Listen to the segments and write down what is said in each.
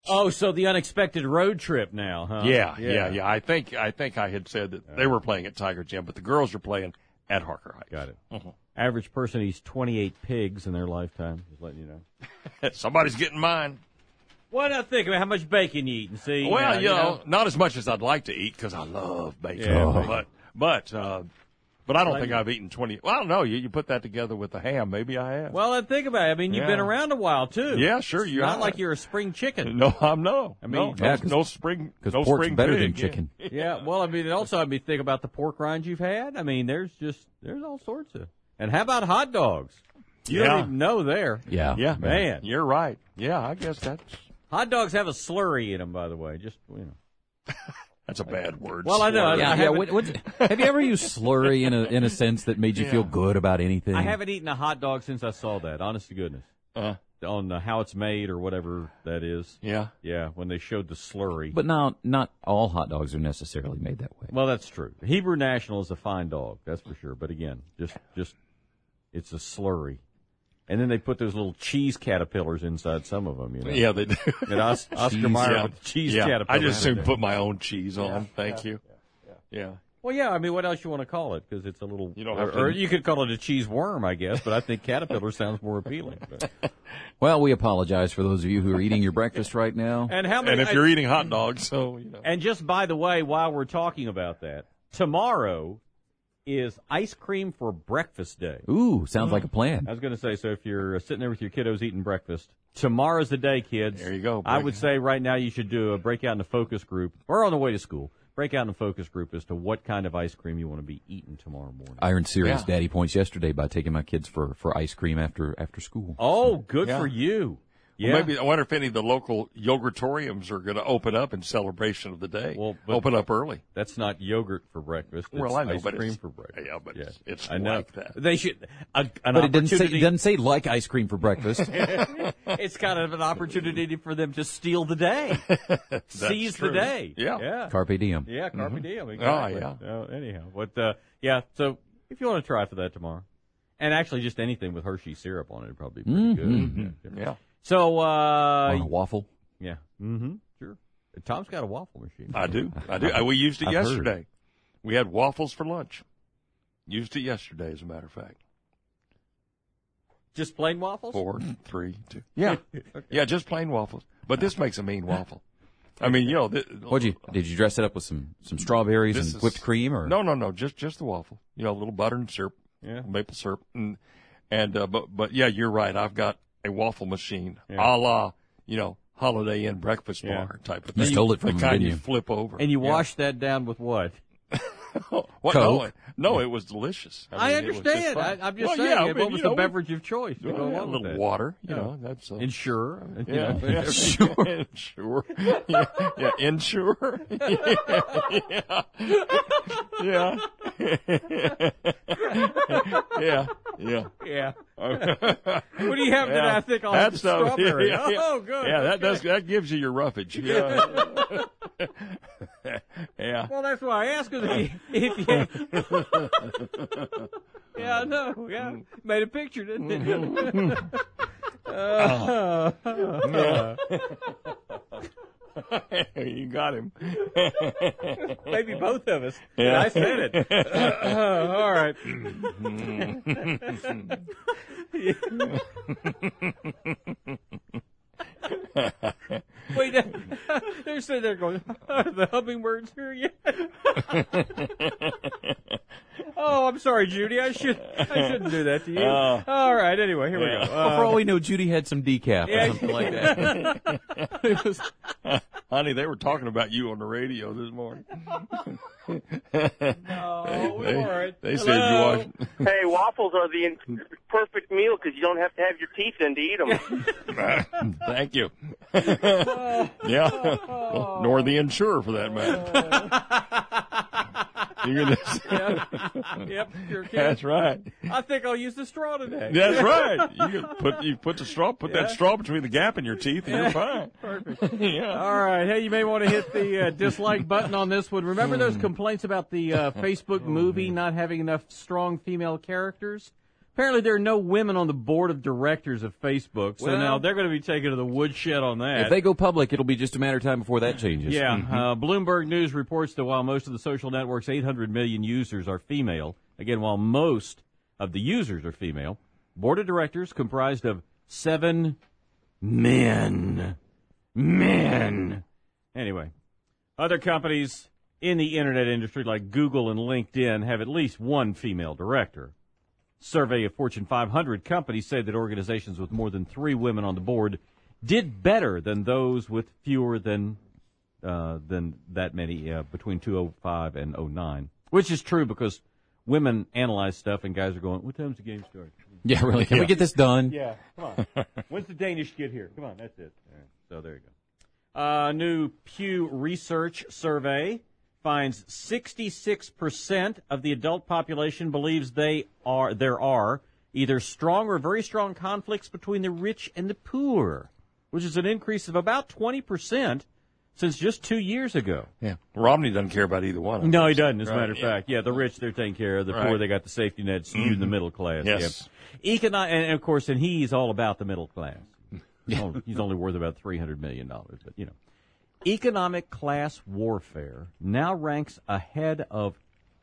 Oh, so the unexpected road trip now, huh? Yeah. I think I had said that they were playing at Tiger Gym, but the girls are playing at Harker Heights. Got it. Average person eats 28 pigs in their lifetime. Just letting you know. Somebody's getting mine. Why not think about how much bacon you eat and see? Well, you know, not as much as I'd like to eat because I love bacon. Yeah, But I don't think I've eaten 20. Well, I don't know. You put that together with the ham. Maybe I have. Well, then think about it. I mean, you've been around a while, too. Yeah, sure. It's not like you're a spring chicken. No, I'm no. I mean, no spring. Because no pork's spring better pig. than chicken. Yeah, well, I mean, and also, think about the pork rinds you've had. I mean, there's all sorts of. And how about hot dogs? You don't even know there. Yeah. Yeah, Man. You're right. Yeah, I guess that's. Hot dogs have a slurry in them, by the way. Just, you know. That's a bad word. Well, I know. Have you ever used slurry in a sense that made you feel good about anything? I haven't eaten a hot dog since I saw that, honest to goodness. On how it's made or whatever that is. Yeah. Yeah, when they showed the slurry. But now, not all hot dogs are necessarily made that way. Well, that's true. Hebrew National is a fine dog, that's for sure. But again, just it's a slurry. And then they put those little cheese caterpillars inside some of them, you know. Yeah, they do. And Oscar Mayer with the cheese caterpillars. I just soon put my own cheese on. Thank you. Yeah. Well, yeah, I mean, what else you want to call it? Because it's a little, you don't have or you could call it a cheese worm, I guess, but I think caterpillar sounds more appealing. But. Well, we apologize for those of you who are eating your breakfast right now. And how many? And if you're eating hot dogs, so, you know. And just by the way, while we're talking about that, tomorrow is ice cream for breakfast day. Ooh, sounds like a plan. I was going to say, so if you're sitting there with your kiddos eating breakfast, tomorrow's the day, kids. There you go. I would say right now you should do a breakout in a focus group, or on the way to school, breakout in a focus group as to what kind of ice cream you want to be eating tomorrow morning. I earned serious daddy points yesterday by taking my kids for ice cream after school. Oh, good for you. Yeah. Well, maybe I wonder if any of the local yogurtoriums are going to open up in celebration of the day. Well, open up early. That's not yogurt for breakfast. It's well, I know, ice but cream for breakfast. Yeah, but it's I know. like that. They should. But it doesn't say like ice cream for breakfast. It's kind of an opportunity for them to steal the day, seize true. the day. Yeah. Carpe diem. Yeah, carpe diem. Exactly. Oh, yeah. Anyhow, but so if you want to try for that tomorrow, and actually just anything with Hershey syrup on it would probably be pretty good. Yeah. So, on a waffle? Yeah. Sure. Tom's got a waffle machine. I do. We used it I've yesterday. heard. We had waffles for lunch. Used it yesterday, as a matter of fact. Just plain waffles? 4, 3, 2. Yeah. Okay. Yeah, just plain waffles. But this makes a mean waffle. I mean, you know. Did you dress it up with some strawberries and whipped cream or? No. Just the waffle. You know, a little butter and syrup. Yeah. Maple syrup. But yeah, you're right. I've got a waffle machine, a la, you know, Holiday Inn breakfast bar type of thing. You stole it from the kind didn't you you? flip over. And you washed that down with what? What? Coke? No, it was delicious. I mean, it was understand. just I'm just well, saying. yeah, what but, was you the know, beverage of choice? To go a along little with that? water, you know. That's Ensure. Yeah, sure. Sure. Yeah, insure. Yeah. Yeah. What do you have today? I think I'll have the strawberry. Oh, good. Yeah, that gives you your roughage. Yeah. Yeah. Well, that's why I asked. If you... Yeah, I know. Yeah. Made a picture, didn't it? You got him. Maybe both of us. Yeah. I said it. All right. Wait, they're sitting there going, are the hummingbirds here yet? Oh, I'm sorry, Judy. I shouldn't do that to you. All right. Anyway, here we go. Well, for all we know, Judy had some decaf or something like that. Honey, they were talking about you on the radio this morning. All right. They said you watched. Hey, waffles are the perfect meal because you don't have to have your teeth in to eat them. Thank you. Yeah. Well, nor the insurer, for that matter. Yep, sure can. That's right. I think I'll use the straw today. That's right. You put that straw between the gap in your teeth, and you're fine. Perfect. Yeah. All right. Hey, you may want to hit the dislike button on this one. Remember those complaints about the Facebook movie not having enough strong female characters? Apparently there are no women on the board of directors of Facebook, so now they're going to be taken to the woodshed on that. If they go public, it'll be just a matter of time before that changes. Yeah. Bloomberg News reports that while most of the social network's 800 million users are female, again, while most of the users are female, board of directors comprised of 7 men. Men. Anyway, other companies in the internet industry like Google and LinkedIn have at least one female director. Survey of Fortune 500 companies say that organizations with more than 3 women on the board did better than those with fewer than that many between 2005 and 2009, which is true because women analyze stuff and guys are going, what time's the game start? Yeah, really. Can we get this done? Yeah, come on. When's the Danish get here? Come on, that's it. All right, so there you go. New Pew Research survey finds 66% of the adult population believes there are either strong or very strong conflicts between the rich and the poor, which is an increase of about 20% since just 2 years ago. Yeah. Romney doesn't care about either one. No, he doesn't, as a matter of fact. Yeah, the rich, they're taking care of. The poor, they got the safety net skewed in the middle class. Yes. Yep. And, of course, he's all about the middle class. He's only worth about $300 million, but, you know. Economic class warfare now ranks ahead of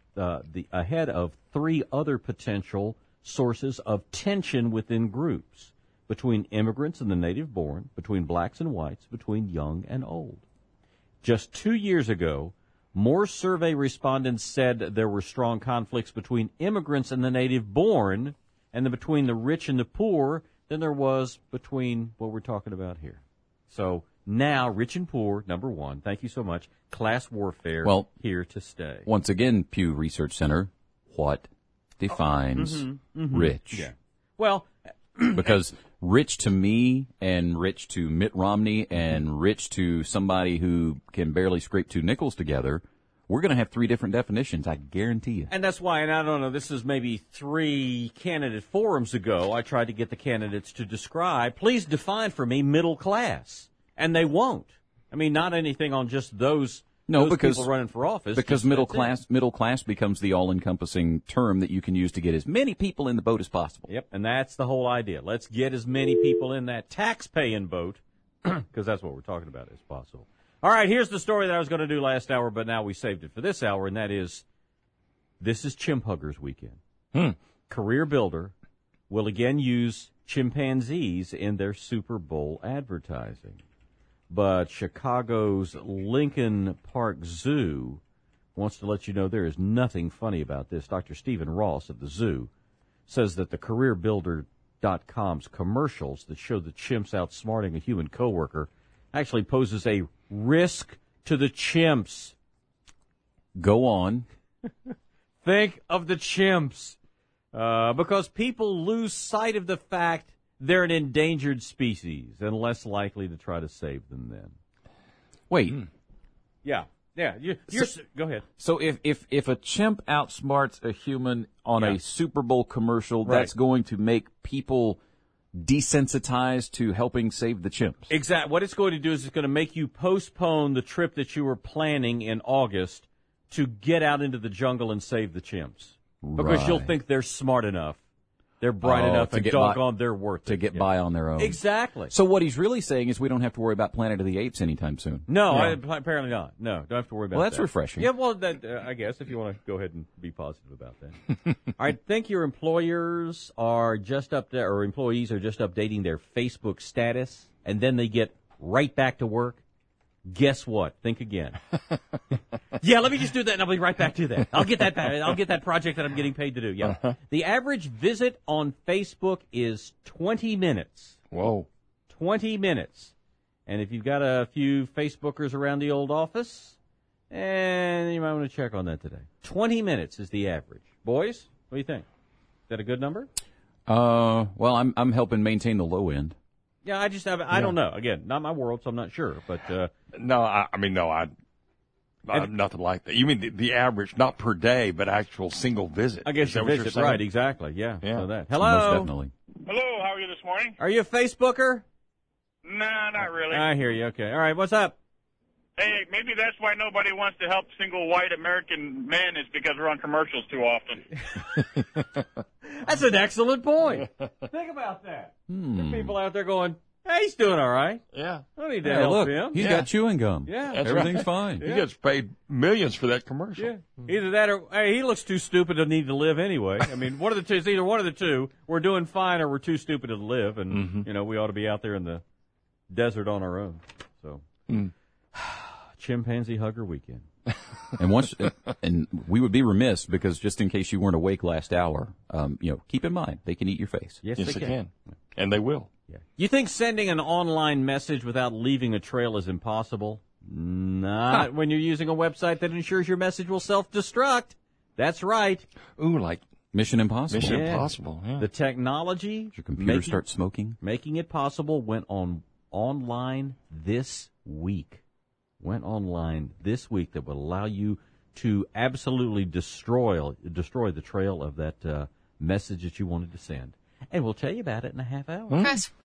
3 other potential sources of tension within groups: between immigrants and the native born, between blacks and whites, between young and old. Just 2 years ago, more survey respondents said there were strong conflicts between immigrants and the native born and between the rich and the poor than there was between what we're talking about here. So now, rich and poor, number one. Thank you so much. Class warfare, here to stay. Once again, Pew Research Center, what defines rich? Yeah. Well, because rich to me and rich to Mitt Romney and rich to somebody who can barely scrape 2 nickels together, we're going to have 3 different definitions, I guarantee you. And that's why, and I don't know, this is maybe 3 candidate forums ago, I tried to get the candidates to describe, please define for me middle class. And they won't. I mean, not anything on just those people running for office. Because middle class becomes the all-encompassing term that you can use to get as many people in the boat as possible. Yep, and that's the whole idea. Let's get as many people in that tax-paying boat, because that's what we're talking about as possible. All right, here's the story that I was going to do last hour, but now we saved it for this hour, and that is, this is Chimp Huggers Weekend. Career Builder will again use chimpanzees in their Super Bowl advertising. But Chicago's Lincoln Park Zoo wants to let you know there is nothing funny about this. Dr. Stephen Ross of the zoo says that the CareerBuilder.com's commercials that show the chimps outsmarting a human coworker actually poses a risk to the chimps. Go on. Think of the chimps. Because people lose sight of the fact they're an endangered species and less likely to try to save them then. Wait. Yeah. Go ahead. So if a chimp outsmarts a human on a Super Bowl commercial, that's going to make people desensitized to helping save the chimps. Exactly. What it's going to do is it's going to make you postpone the trip that you were planning in August to get out into the jungle and save the chimps. Because you'll think they're smart enough. They're bright enough and doggone they're worth it. To get by on their own. Exactly. So what he's really saying is we don't have to worry about Planet of the Apes anytime soon. No, apparently not. No, don't have to worry about that. Well, that's refreshing. Yeah, well, I guess if you want to go ahead and be positive about that. All right, think your employers are just or employees are just updating their Facebook status, and then they get right back to work? Guess what? Think again. Yeah, let me just do that, and I'll be right back to that. I'll get that back. I'll get that project that I'm getting paid to do. Yeah. The average visit on Facebook is 20 minutes. Whoa. 20 minutes. And if you've got a few Facebookers around the old office, and you might want to check on that today. 20 minutes is the average. Boys, what do you think? Is that a good number? Well, I'm helping maintain the low end. Yeah, I don't know. Again, not my world, so I'm not sure. But nothing like that. You mean the average, not per day, but actual single visit? I guess visit, right? Exactly. Yeah. So that. Hello. Most definitely. Hello. How are you this morning? Are you a Facebooker? Nah, not really. I hear you. Okay. All right. What's up? Hey, maybe that's why nobody wants to help single white American men is because we're on commercials too often. That's an excellent point. Think about that. There are people out there going, hey, he's doing all right. Yeah. I don't need to Hey, help look, him. he's Yeah. got chewing gum. Yeah. That's Everything's right. fine. He gets paid millions for that commercial. Yeah. Either that or, hey, he looks too stupid to need to live anyway. I mean, one of the two. It's either one of the two. We're doing fine or we're too stupid to live, and, we ought to be out there in the desert on our own. So, chimpanzee hugger weekend. And we would be remiss because just in case you weren't awake last hour, keep in mind they can eat your face. Yes, Yes, they they can. can. And they will. Yeah. You think sending an online message without leaving a trail is impossible? Not when you're using a website that ensures your message will self-destruct. That's right. Ooh, like Mission Impossible. Mission Yeah. Impossible. Yeah. The technology Your computer starts smoking. making it possible went online this week. Went online this week that would allow you to absolutely destroy the trail of that message that you wanted to send. And we'll tell you about it in a half hour. Chris,